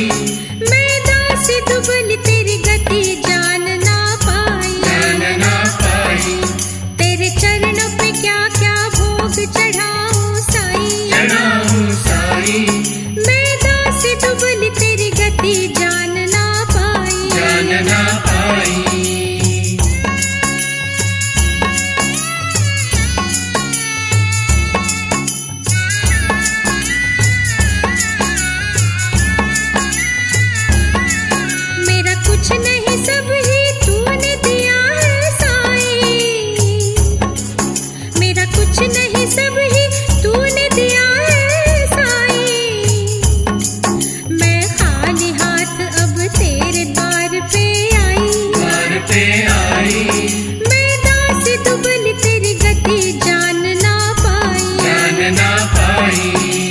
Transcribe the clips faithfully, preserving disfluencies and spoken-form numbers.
मैं दास दुबल तेरी गति जान ना पाई, जान ना पाई। तेरे चरणों पे क्या क्या भोग चढ़ाऊं साईं, चढ़ाऊं साईं। मैं दास दुबल तेरी गति जान ना पाई, जान ना पाई। मेरा कुछ नहीं सब ही तूने दिया है साईं, मेरा कुछ नहीं सब ही तूने दिया है साईं। मैं खाली हाथ अब तेरे द्वार पे आई, द्वार पे आई। मैं दास दुबल तेरी गति जान ना पाई, जान ना पाई।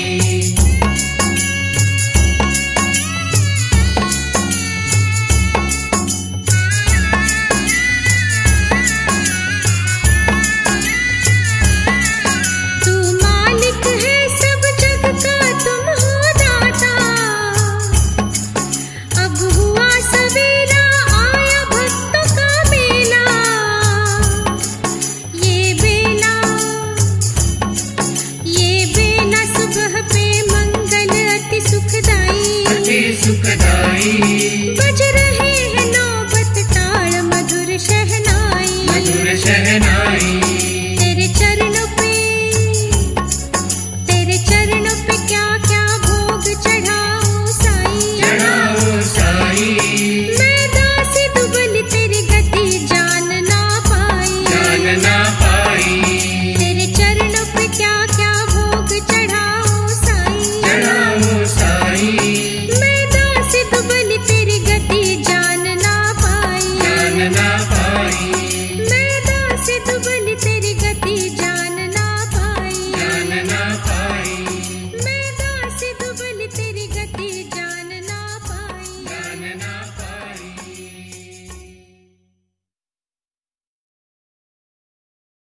तू मालिक है सब जग का, तुम हो दाता। अब हुआ सवेरा, आया भक्तों का बेला। ये बेला ये बेला सुबह पे मंगल अति सुखदाई, अति सुखदाई।